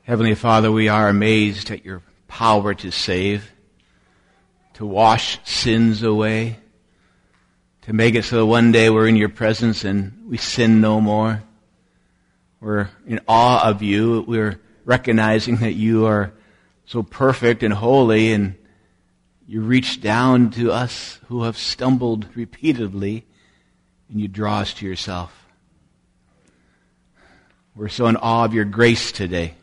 Heavenly Father, we are amazed at your power to save, to wash sins away, to make it so that one day we're in your presence and we sin no more. We're in awe of you. We're recognizing that you are so perfect and holy, and you reach down to us who have stumbled repeatedly, and you draw us to yourself. We're so in awe of your grace today.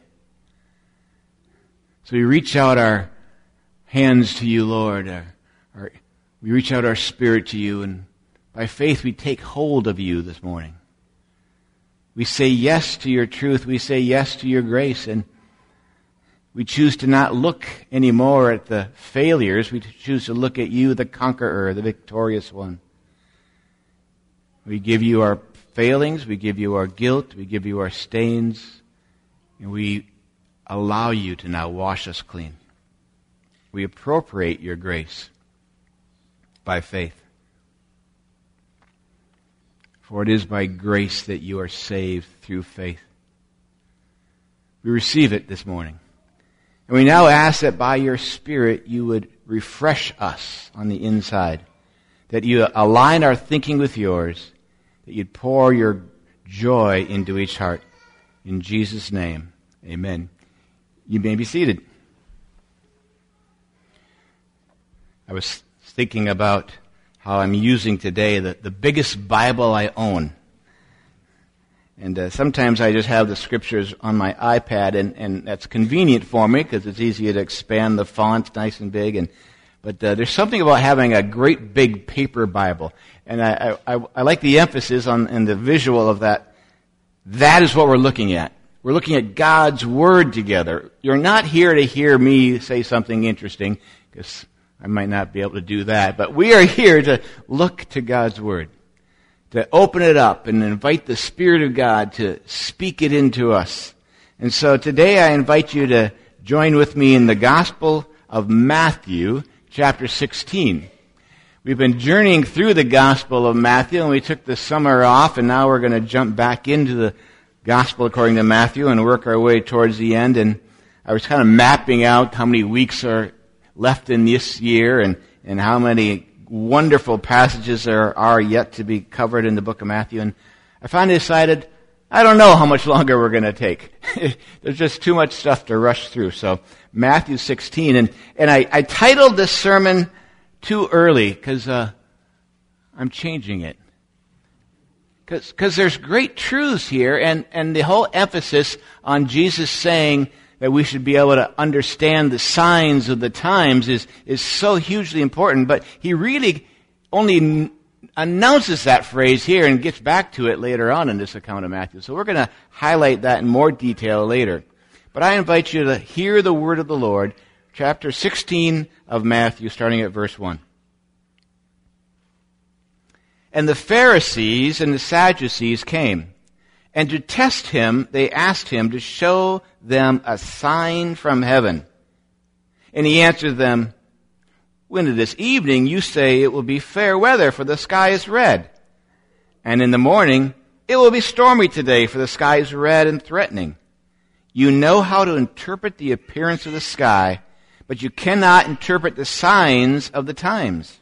So we reach out our hands to you, Lord. We reach out our spirit to you, and by faith we take hold of you this morning. We say yes to your truth. We say yes to your grace, and we choose to not look anymore at the failures. We choose to look at you, the conqueror, the victorious one. We give you our failings. We give you our guilt. We give you our stains, and we allow you to now wash us clean. We appropriate your grace by faith. For it is by grace that you are saved through faith. We receive it this morning. And we now ask that by your Spirit you would refresh us on the inside, that you align our thinking with yours, that you'd pour your joy into each heart. In Jesus' name, amen. You may be seated. I was thinking about how I'm using today the biggest Bible I own. And sometimes I just have the scriptures on my iPad, and that's convenient for me because it's easier to expand the font nice and big. But there's something about having a great big paper Bible. And I like the emphasis on and the visual of that. That is what we're looking at. We're looking at God's Word together. You're not here to hear me say something interesting, because I might not be able to do that. But we are here to look to God's Word, to open it up and invite the Spirit of God to speak it into us. And so today I invite you to join with me in the Gospel of Matthew, chapter 16. We've been journeying through the Gospel of Matthew, and we took the summer off, and now we're going to jump back into the Gospel according to Matthew and work our way towards the end. And I was kind of mapping out how many weeks are left in this year and how many wonderful passages there are yet to be covered in the book of Matthew. And I finally decided, I don't know how much longer we're going to take. There's just too much stuff to rush through. So Matthew 16. And I titled this sermon too early because I'm changing it. Because there's great truths here, and the whole emphasis on Jesus saying that we should be able to understand the signs of the times is so hugely important. But he really only announces that phrase here and gets back to it later on in this account of Matthew. So we're going to highlight that in more detail later. But I invite you to hear the word of the Lord, chapter 16 of Matthew, starting at verse 1. And the Pharisees and the Sadducees came, and to test him, they asked him to show them a sign from heaven. And he answered them, when it is evening, you say it will be fair weather, for the sky is red. And in the morning, it will be stormy today, for the sky is red and threatening. You know how to interpret the appearance of the sky, but you cannot interpret the signs of the times.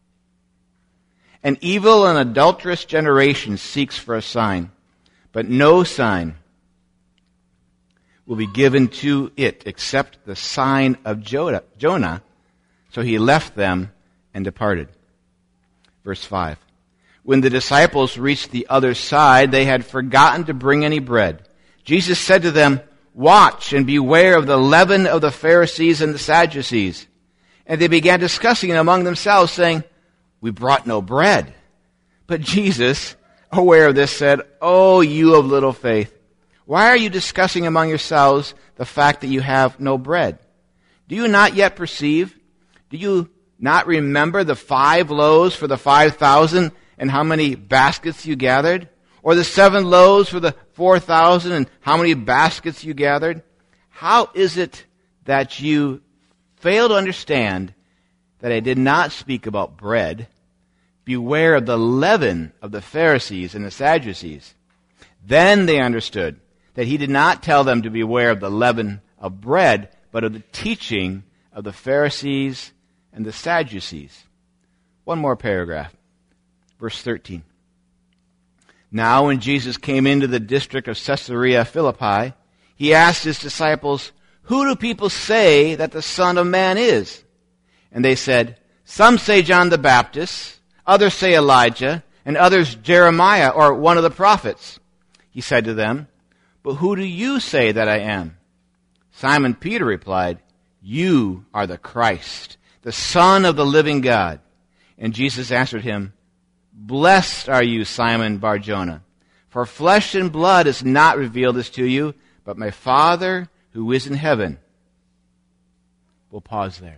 An evil and adulterous generation seeks for a sign, but no sign will be given to it except the sign of Jonah. So he left them and departed. Verse 5. When the disciples reached the other side, they had forgotten to bring any bread. Jesus said to them, watch and beware of the leaven of the Pharisees and the Sadducees. And they began discussing it among themselves, saying, we brought no bread. But Jesus, aware of this, said, oh, you of little faith, why are you discussing among yourselves the fact that you have no bread? Do you not yet perceive? Do you not remember the 5 loaves for the 5,000 and how many baskets you gathered? Or the 7 loaves for the 4,000 and how many baskets you gathered? How is it that you fail to understand that I did not speak about bread? Beware of the leaven of the Pharisees and the Sadducees. Then they understood that he did not tell them to beware of the leaven of bread, but of the teaching of the Pharisees and the Sadducees. One more paragraph. Verse 13. Now when Jesus came into the district of Caesarea Philippi, he asked his disciples, "Who do people say that the Son of Man is?" And they said, "Some say John the Baptist, others say Elijah, and others Jeremiah or one of the prophets." He said to them, "But who do you say that I am?" Simon Peter replied, "You are the Christ, the Son of the living God." And Jesus answered him, "Blessed are you, Simon Bar-Jonah, for flesh and blood has not revealed this to you, but my Father who is in heaven." We'll pause there.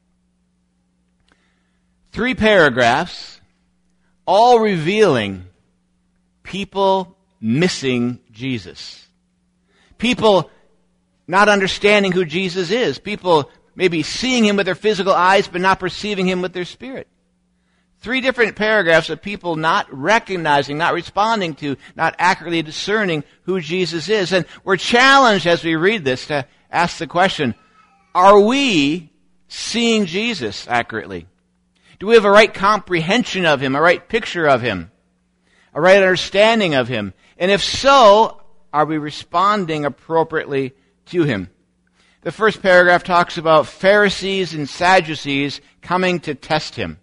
3 paragraphs, all revealing people missing Jesus. People not understanding who Jesus is. People maybe seeing him with their physical eyes, but not perceiving him with their spirit. 3 different paragraphs of people not recognizing, not responding to, not accurately discerning who Jesus is. And we're challenged as we read this to ask the question, are we seeing Jesus accurately? Do we have a right comprehension of him, a right picture of him, a right understanding of him? And if so, are we responding appropriately to him? The first paragraph talks about Pharisees and Sadducees coming to test him.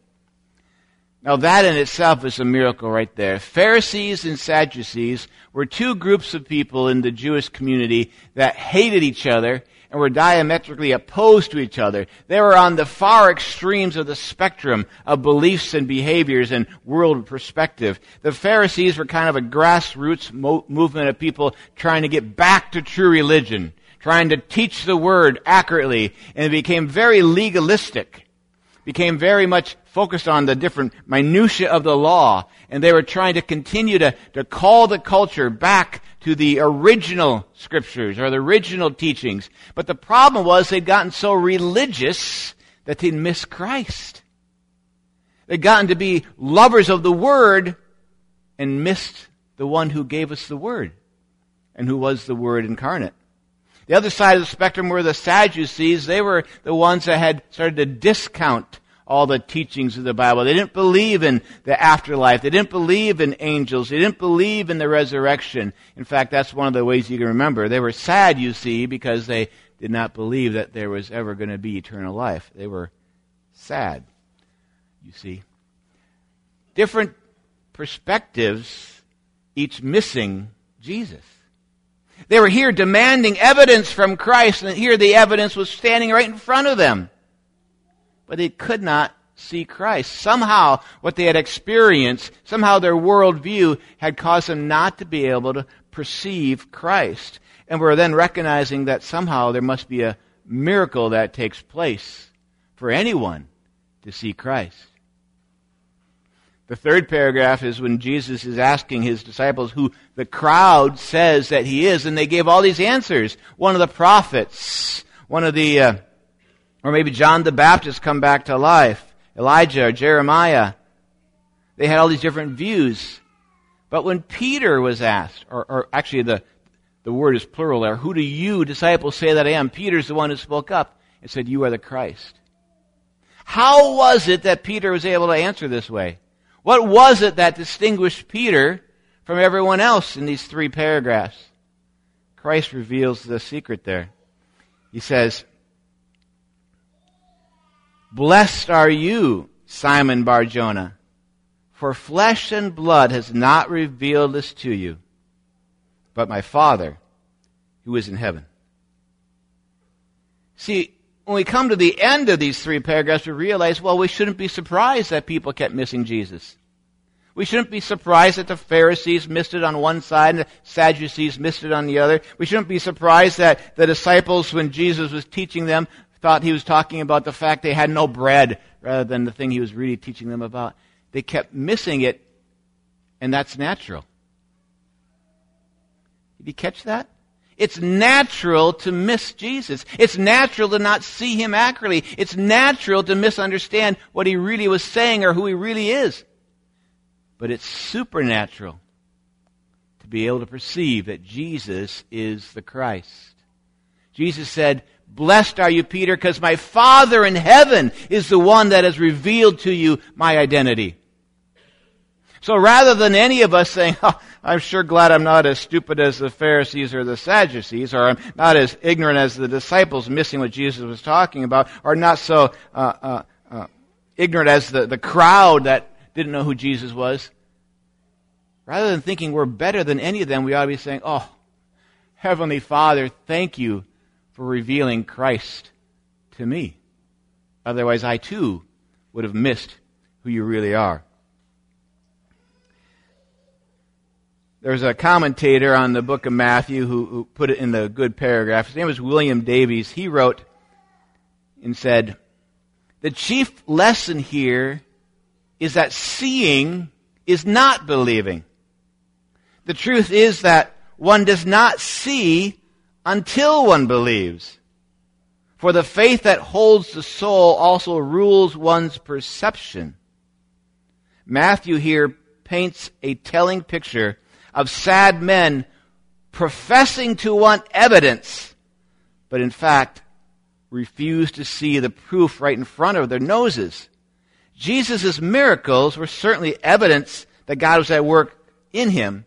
Now that in itself is a miracle right there. Pharisees and Sadducees were 2 groups of people in the Jewish community that hated each other and were diametrically opposed to each other. They were on the far extremes of the spectrum of beliefs and behaviors and world perspective. The Pharisees were kind of a grassroots movement of people trying to get back to true religion, trying to teach the word accurately, and it became very legalistic, became very much focused on the different minutiae of the law, and they were trying to continue to call the culture back to the original scriptures or the original teachings. But the problem was they'd gotten so religious that they'd missed Christ. They'd gotten to be lovers of the Word and missed the one who gave us the Word and who was the Word incarnate. The other side of the spectrum were the Sadducees. They were the ones that had started to discount all the teachings of the Bible. They didn't believe in the afterlife. They didn't believe in angels. They didn't believe in the resurrection. In fact, that's one of the ways you can remember. They were sad, you see, because they did not believe that there was ever going to be eternal life. They were sad, you see. Different perspectives, each missing Jesus. They were here demanding evidence from Christ, and here the evidence was standing right in front of them. But they could not see Christ. Somehow, what they had experienced, somehow their worldview had caused them not to be able to perceive Christ. And we're then recognizing that somehow there must be a miracle that takes place for anyone to see Christ. The third paragraph is when Jesus is asking his disciples who the crowd says that he is, and they gave all these answers. One of the prophets, one of the or maybe John the Baptist come back to life, Elijah or Jeremiah. They had all these different views. But when Peter was asked, or actually the word is plural there, who do you disciples say that I am? Peter's the one who spoke up and said, you are the Christ. How was it that Peter was able to answer this way? What was it that distinguished Peter from everyone else in these 3 paragraphs? Christ reveals the secret there. He says, "Blessed are you, Simon Bar-Jonah, for flesh and blood has not revealed this to you, but my Father who is in heaven." See, when we come to the end of these 3 paragraphs, we realize, well, we shouldn't be surprised that people kept missing Jesus. We shouldn't be surprised that the Pharisees missed it on one side and the Sadducees missed it on the other. We shouldn't be surprised that the disciples, when Jesus was teaching them, thought he was talking about the fact they had no bread rather than the thing he was really teaching them about. They kept missing it, and that's natural. Did you catch that? It's natural to miss Jesus. It's natural to not see him accurately. It's natural to misunderstand what he really was saying or who he really is. But it's supernatural to be able to perceive that Jesus is the Christ. Jesus said, "Blessed are you, Peter, because my Father in heaven is the one that has revealed to you my identity." So rather than any of us saying, "Oh, I'm sure glad I'm not as stupid as the Pharisees or the Sadducees, or I'm not as ignorant as the disciples missing what Jesus was talking about, or not so ignorant as the crowd that didn't know who Jesus was," rather than thinking we're better than any of them, we ought to be saying, "Oh, Heavenly Father, thank you for revealing Christ to me. Otherwise, I too would have missed who you really are." There's a commentator on the book of Matthew who put it in the good paragraph. His name was William Davies. He wrote and said, "The chief lesson here is that seeing is not believing. The truth is that one does not see until one believes. For the faith that holds the soul also rules one's perception." Matthew here paints a telling picture of sad men professing to want evidence, but in fact refuse to see the proof right in front of their noses. Jesus' miracles were certainly evidence that God was at work in him,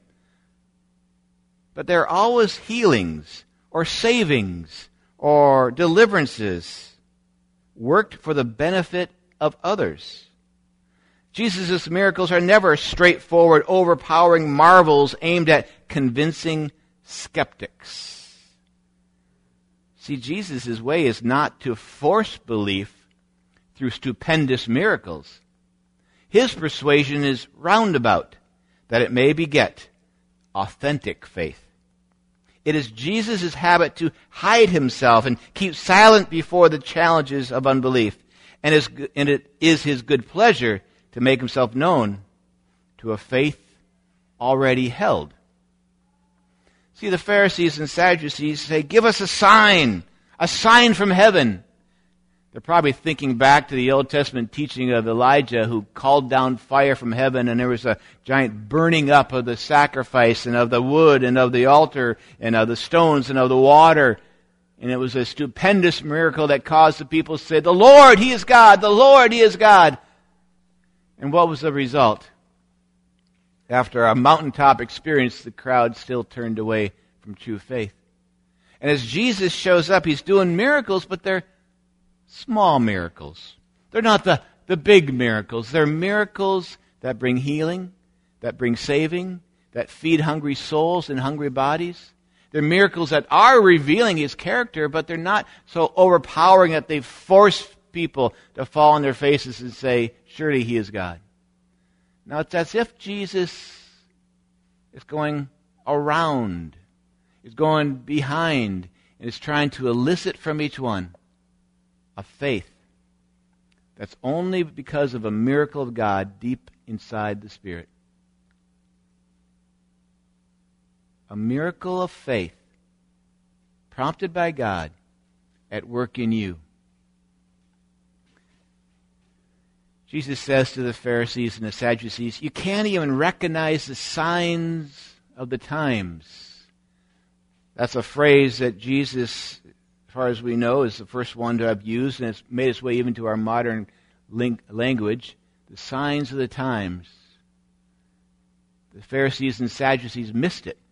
but they're always healings or savings or deliverances worked for the benefit of others. Jesus' miracles are never straightforward, overpowering marvels aimed at convincing skeptics. See, Jesus' way is not to force belief through stupendous miracles. His persuasion is roundabout, that it may beget authentic faith. It is Jesus' habit to hide himself and keep silent before the challenges of unbelief, and it is his good pleasure to make himself known to a faith already held. See, the Pharisees and Sadducees say, "Give us a sign from heaven." They're probably thinking back to the Old Testament teaching of Elijah, who called down fire from heaven, and there was a giant burning up of the sacrifice and of the wood and of the altar and of the stones and of the water. And it was a stupendous miracle that caused the people to say, "The Lord, He is God! The Lord, He is God!" And what was the result? After a mountaintop experience, the crowd still turned away from true faith. And as Jesus shows up, He's doing miracles, but they're small miracles. They're not the big miracles. They're miracles that bring healing, that bring saving, that feed hungry souls and hungry bodies. They're miracles that are revealing His character, but they're not so overpowering that they force people to fall on their faces and say, "Surely He is God." Now, it's as if Jesus is going around, is going behind, and is trying to elicit from each one a faith that's only because of a miracle of God deep inside the Spirit. A miracle of faith prompted by God at work in you. Jesus says to the Pharisees and the Sadducees, "You can't even recognize the signs of the times." That's a phrase that Jesus, as far as we know, is the first one to have used, and it's made its way even to our modern language. The signs of the times. The Pharisees and Sadducees missed it.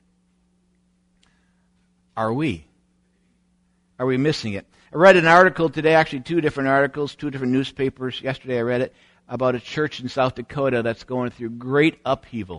Are we? Are we missing it? I read an article today, actually two different articles, two different newspapers. Yesterday I read it, about a church in South Dakota that's going through great upheaval.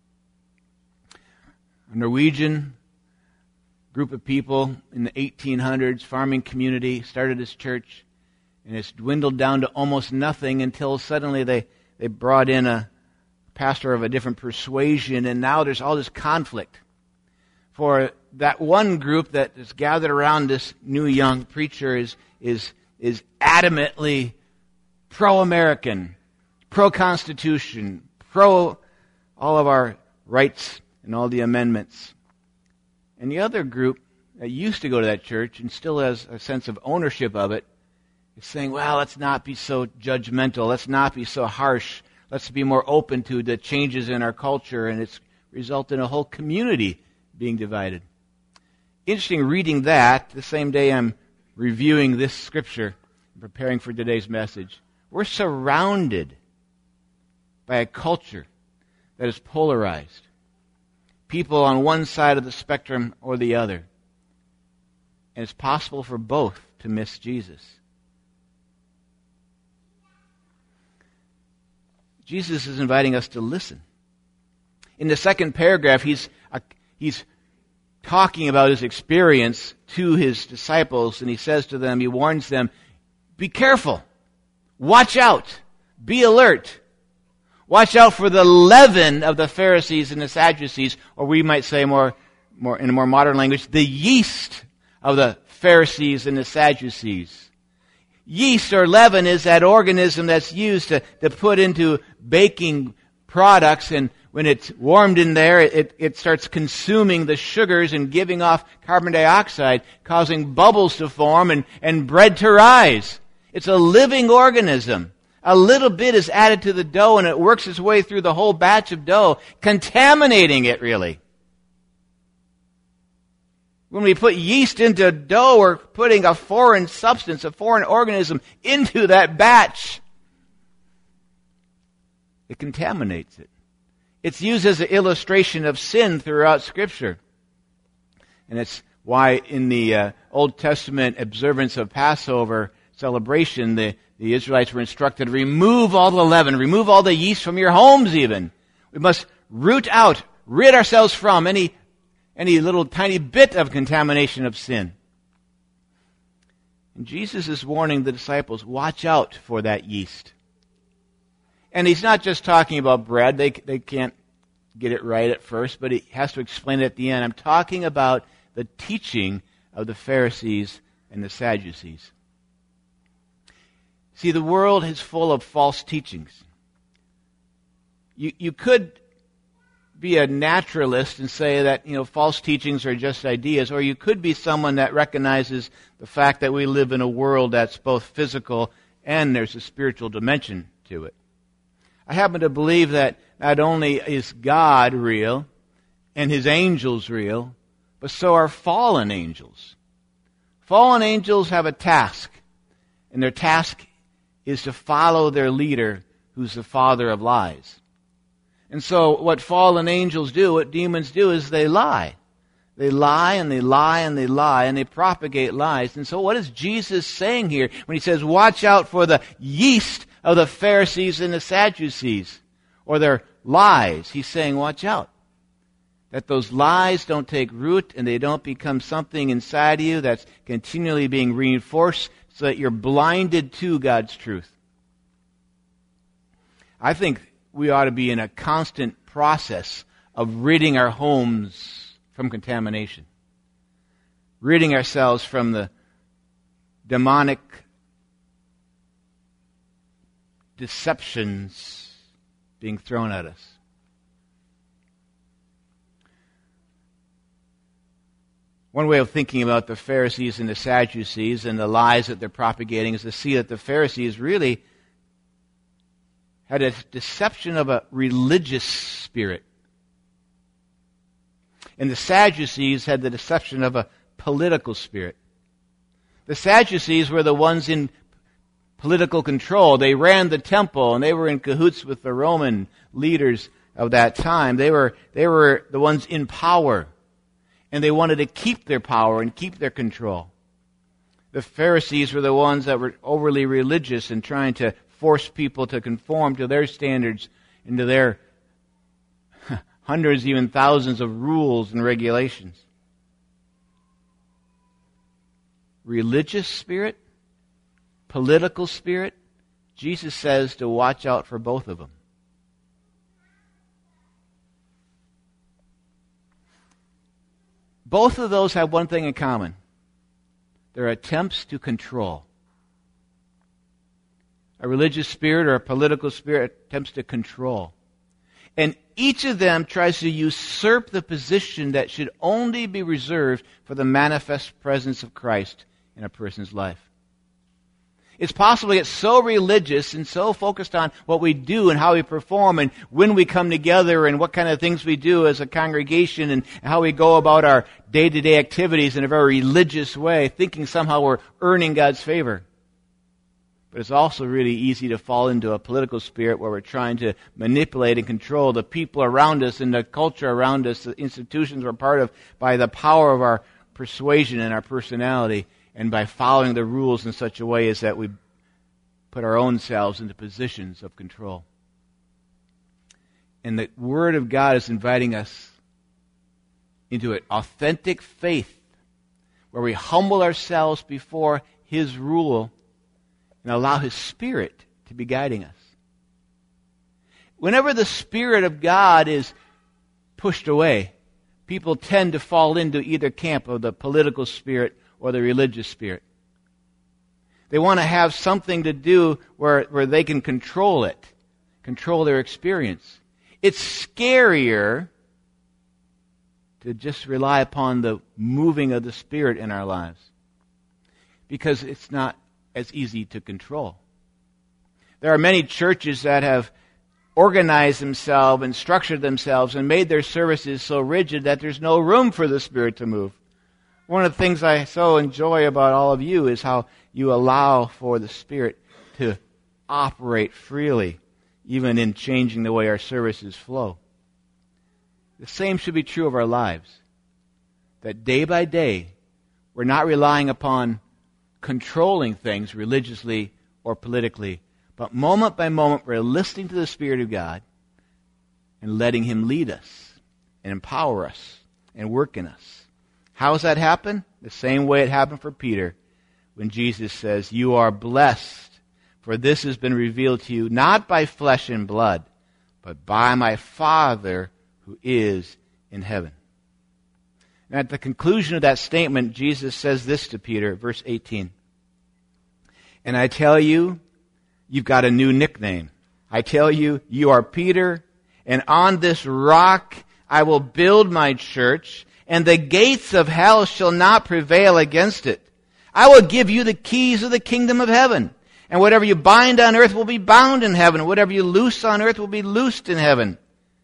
A Norwegian group of people in the 1800s, farming community, started this church, and it's dwindled down to almost nothing until suddenly they brought in a pastor of a different persuasion, and now there's all this conflict. For that one group that is gathered around this new young preacher is adamantly pro-American, pro-Constitution, pro all of our rights and all the amendments. And the other group that used to go to that church and still has a sense of ownership of it is saying, well, let's not be so judgmental, let's not be so harsh, let's be more open to the changes in our culture, and it's result in a whole community being divided. Interesting reading that the same day I'm reviewing this scripture and preparing for today's message. We're surrounded by a culture that is polarized. People on one side of the spectrum or the other. And it's possible for both to miss Jesus. Jesus is inviting us to listen. In the second paragraph, he's talking about his experience to his disciples, and he says to them, he warns them, be careful, watch out, be alert. Watch out for the leaven of the Pharisees and the Sadducees, or we might say more in a more modern language, the yeast of the Pharisees and the Sadducees. Yeast or leaven is that organism that's used to put into baking products, and when it's warmed in there, it starts consuming the sugars and giving off carbon dioxide, causing bubbles to form and bread to rise. It's a living organism. A little bit is added to the dough, and it works its way through the whole batch of dough, contaminating it, really. When we put yeast into dough, we're putting a foreign substance, a foreign organism into that batch. It contaminates it. It's used as an illustration of sin throughout Scripture. And it's why in the Old Testament observance of Passover celebration, the Israelites were instructed to remove all the leaven, remove all the yeast from your homes even. We must root out, rid ourselves from any little tiny bit of contamination of sin. And Jesus is warning the disciples, watch out for that yeast. And he's not just talking about bread. They can't get it right at first, but he has to explain it at the end. I'm talking about the teaching of the Pharisees and the Sadducees. See, the world is full of false teachings. You could be a naturalist and say that, false teachings are just ideas, or you could be someone that recognizes the fact that we live in a world that's both physical and there's a spiritual dimension to it. I happen to believe that not only is God real and his angels real, but so are fallen angels. Fallen angels have a task, and their task is to follow their leader, who's the father of lies. And so what fallen angels do, what demons do, is they lie. They lie and they lie and they lie and they propagate lies. And so what is Jesus saying here when he says, watch out for the yeast of the Pharisees and the Sadducees, or their lies? He's saying, watch out. That those lies don't take root and they don't become something inside of you that's continually being reinforced so that you're blinded to God's truth. I think we ought to be in a constant process of ridding our homes from contamination. Ridding ourselves from the demonic deceptions being thrown at us. One way of thinking about the Pharisees and the Sadducees and the lies that they're propagating is to see that the Pharisees really had a deception of a religious spirit. And the Sadducees had the deception of a political spirit. The Sadducees were the ones in political control. They ran the temple, and they were in cahoots with the Roman leaders of that time. They were the ones in power. And they wanted to keep their power and keep their control. The Pharisees were the ones that were overly religious and trying to force people to conform to their standards and to their hundreds, even thousands of rules and regulations. Religious spirit, political spirit, Jesus says to watch out for both of them. Both of those have one thing in common. They're attempts to control. A religious spirit or a political spirit attempts to control. And each of them tries to usurp the position that should only be reserved for the manifest presence of Christ in a person's life. It's possible to get so religious and so focused on what we do and how we perform and when we come together and what kind of things we do as a congregation and how we go about our day-to-day activities in a very religious way, thinking somehow we're earning God's favor. But it's also really easy to fall into a political spirit where we're trying to manipulate and control the people around us and the culture around us, the institutions we're part of, by the power of our persuasion and our personality, and by following the rules in such a way as that we put our own selves into positions of control. And the Word of God is inviting us into an authentic faith where we humble ourselves before His rule and allow His Spirit to be guiding us. Whenever the Spirit of God is pushed away, people tend to fall into either camp of the political spirit or the religious spirit. They want to have something to do where they can control it, control their experience. It's scarier to just rely upon the moving of the Spirit in our lives because it's not as easy to control. There are many churches that have organized themselves and structured themselves and made their services so rigid that there's no room for the Spirit to move. One of the things I so enjoy about all of you is how you allow for the Spirit to operate freely, even in changing the way our services flow. The same should be true of our lives. That day by day, we're not relying upon controlling things religiously or politically, but moment by moment we're listening to the Spirit of God and letting Him lead us and empower us and work in us. How does that happen? The same way it happened for Peter when Jesus says, "You are blessed, for this has been revealed to you not by flesh and blood, but by my Father who is in heaven." And at the conclusion of that statement, Jesus says this to Peter, verse 18. "And I tell you, you've got a new nickname. I tell you, you are Peter, and on this rock I will build my church, and the gates of hell shall not prevail against it. I will give you the keys of the kingdom of heaven, and whatever you bind on earth will be bound in heaven, and whatever you loose on earth will be loosed in heaven."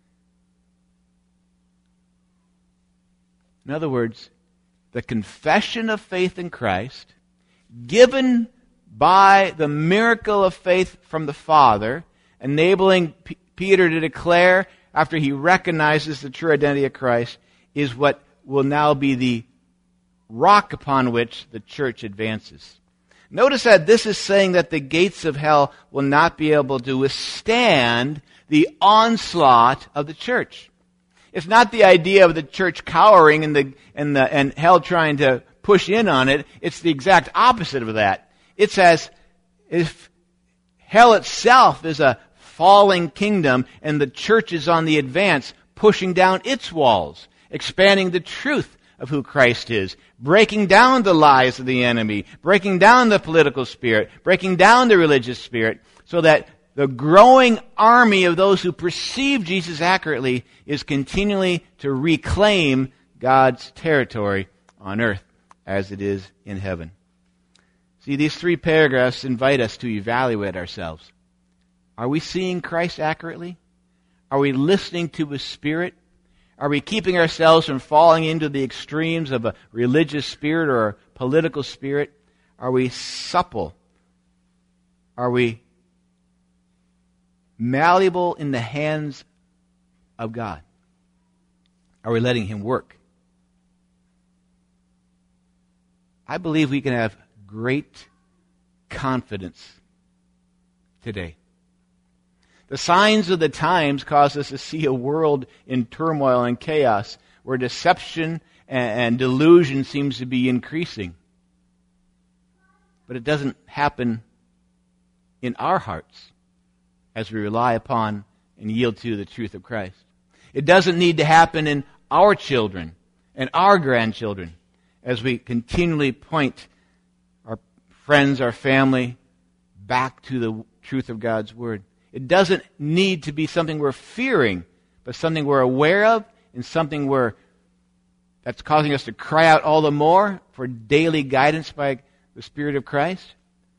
In other words, the confession of faith in Christ, given by the miracle of faith from the Father, enabling Peter to declare, after he recognizes the true identity of Christ, is what will now be the rock upon which the church advances. Notice that this is saying that the gates of hell will not be able to withstand the onslaught of the church. It's not the idea of the church cowering and hell trying to push in on it. It's the exact opposite of that. It's as if hell itself is a falling kingdom and the church is on the advance, pushing down its walls, expanding the truth of who Christ is, breaking down the lies of the enemy, breaking down the political spirit, breaking down the religious spirit, so that the growing army of those who perceive Jesus accurately is continually to reclaim God's territory on earth as it is in heaven. See, these 3 paragraphs invite us to evaluate ourselves. Are we seeing Christ accurately? Are we listening to His Spirit? Are we keeping ourselves from falling into the extremes of a religious spirit or a political spirit? Are we supple? Are we malleable in the hands of God? Are we letting Him work? I believe we can have great confidence today. The signs of the times cause us to see a world in turmoil and chaos where deception and delusion seems to be increasing. But it doesn't happen in our hearts as we rely upon and yield to the truth of Christ. It doesn't need to happen in our children and our grandchildren as we continually point our friends, our family, back to the truth of God's Word. It doesn't need to be something we're fearing, but something we're aware of and something that's causing us to cry out all the more for daily guidance by the Spirit of Christ.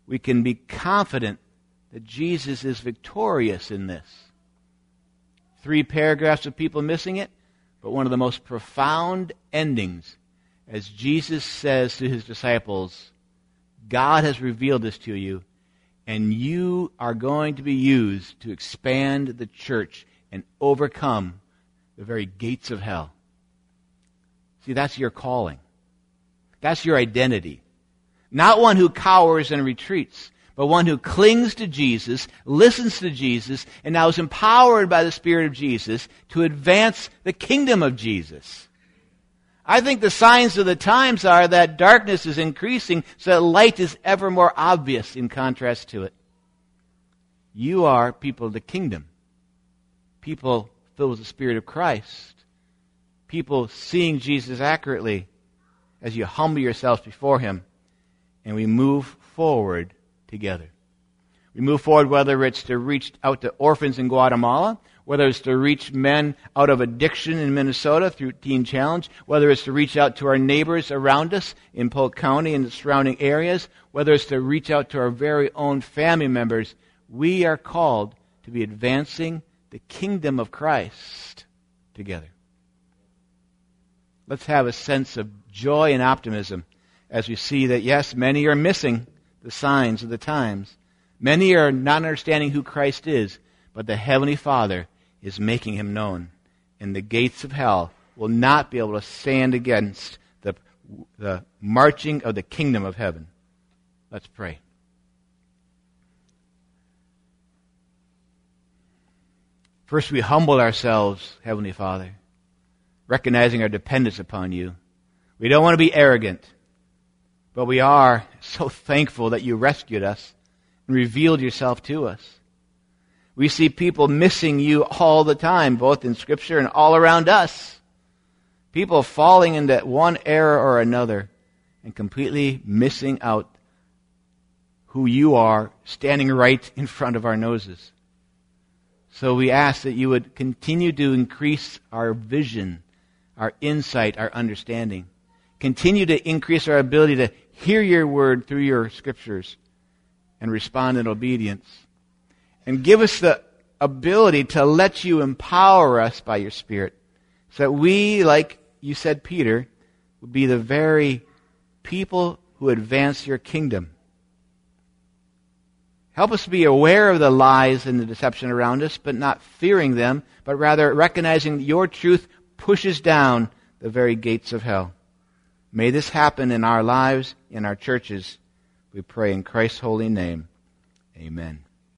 we can be confident that Jesus is victorious in this. 3 paragraphs of people missing it, but one of the most profound endings as Jesus says to his disciples, God has revealed this to you, and you are going to be used to expand the church and overcome the very gates of hell. See, that's your calling. That's your identity. Not one who cowers and retreats, but one who clings to Jesus, listens to Jesus, and now is empowered by the Spirit of Jesus to advance the kingdom of Jesus. I think the signs of the times are that darkness is increasing so that light is ever more obvious in contrast to it. You are people of the kingdom. People filled with the Spirit of Christ. People seeing Jesus accurately as you humble yourselves before Him, and we move forward together. We move forward whether it's to reach out to orphans in Guatemala, whether it's to reach men out of addiction in Minnesota through Teen Challenge, whether it's to reach out to our neighbors around us in Polk County and the surrounding areas, whether it's to reach out to our very own family members. We are called to be advancing the kingdom of Christ together. Let's have a sense of joy and optimism as we see that, yes, many are missing the signs of the times. Many are not understanding who Christ is, but the Heavenly Father is making Him known. And the gates of hell will not be able to stand against the marching of the kingdom of heaven. Let's pray. First, we humble ourselves, Heavenly Father, recognizing our dependence upon You. We don't want to be arrogant, but we are so thankful that You rescued us and revealed Yourself to us. We see people missing You all the time, both in Scripture and all around us. People falling into one error or another and completely missing out who You are standing right in front of our noses. So we ask that You would continue to increase our vision, our insight, our understanding. Continue to increase our ability to hear Your word through Your Scriptures and respond in obedience. And give us the ability to let You empower us by Your Spirit so that we, like You said, Peter, would be the very people who advance Your kingdom. Help us to be aware of the lies and the deception around us, but not fearing them, but rather recognizing that Your truth pushes down the very gates of hell. May this happen in our lives, in our churches. We pray in Christ's holy name. Amen.